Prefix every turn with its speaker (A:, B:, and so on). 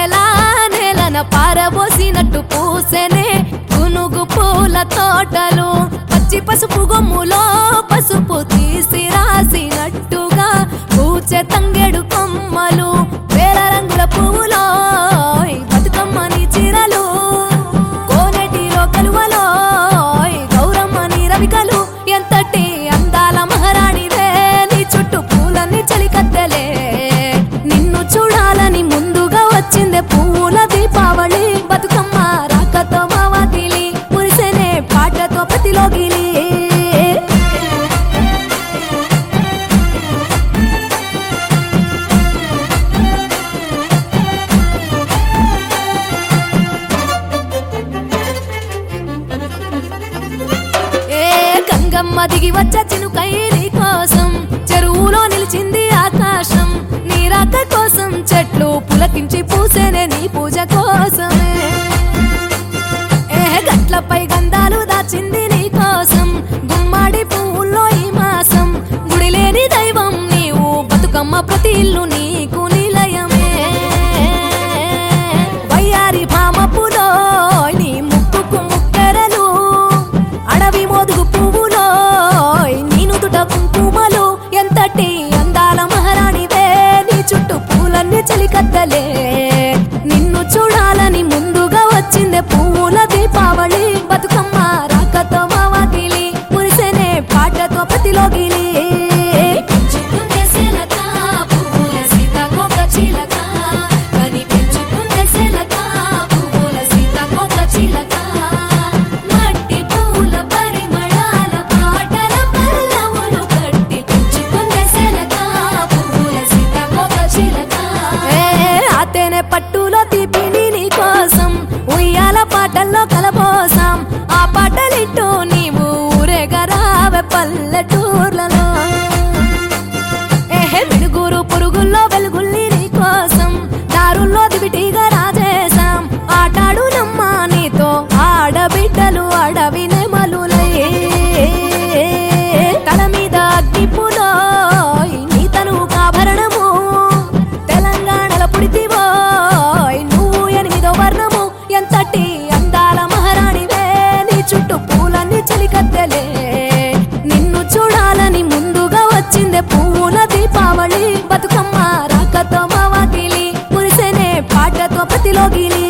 A: నేల నేలన పారబోసినట్టు పూసెనే గునుగు పూల తోటలు పచ్చి పసుపు గొమ్ములో పసుపు తీసి రాసినట్టుగా పూచె తంగెడు కొమ్మలు వేల రంగుల పువ్వులో బతుకమ్మని చీరలు కోనేటిలో కలువలో గౌరమ్మని రవికలు ఎంతటి అందాల మహారాణివే నీ చుట్టూ పూలన్నీ చలికత్తెలే నిన్ను చూడాలని ముందుగా వచ్చిందే పువ్వుల దీపావళి బతుకమ్మ రాకతో మావాతిలి మురిసెనే పాటతో ప్రతిలోగిలి గంగమ్మ దిగి వచ్చే చినుకై నీ కోసం చెరువులో నిలిచింది ఆకాశం నీ రాక కోసం చెట్లు పులకించి పూసేనే నీ పూజ కోసమే గట్లపై గంధాలు దాచింది నీ కోసం గుమ్మాడి పువ్వుల్లో ఈ మాసం గుడి లేని దైవం నీవు బతుకమ్మ ప్రతి ఇల్లు నీకు నిలయమే వయ్యారి భామపులో నీ ముక్కుకు ముక్కెరలు అడవి మోదుగు పువ్వులో నీ నుదుట కుంకుమలు ఎంతటి అందాల మహారాణివే నీ చుట్టూ పూలన్నీ చలికత్తలే నిన్ను చూడాలని ముందుగా వచ్చిందే పువ్వుల దీపావళి బతుకమ్మ రాకతో మావాతిలి మురిసెనే పాటతో ప్రతిలోగిలి పట్టులో తీపిని నీ కోసం ఉయ్యాల పాటల్లో కలబోసాం ఆ పాటలిట్టు నీవు ఊరేగరావే పల్లెటూర్లలో మిడుగురు పురుగుల్లో వెలుగుల్ని నీ కోసం దారుల్లో దివిటిగా రాజేశాం ఆటాడు నమ్మా నీతో ఆడబిడ్డలు అడవి నెమలులే తల మీద అగ్గిపులో నీ తను ఆభరణము తెలంగాణలో పుడితివో నువ్వు 8వ వర్ణము ఎంతటి అందాల మహారాణివే నీ చుట్టూ పూలన్నీ చలికత్తెలే నిన్ను చూడాలని ముందుగా వచ్చిందే పువ్వుల దీపావళి బతుకమ్మ రాకతో మావాతిలి మురిసెనే పాటతో ప్రతిలోగిలి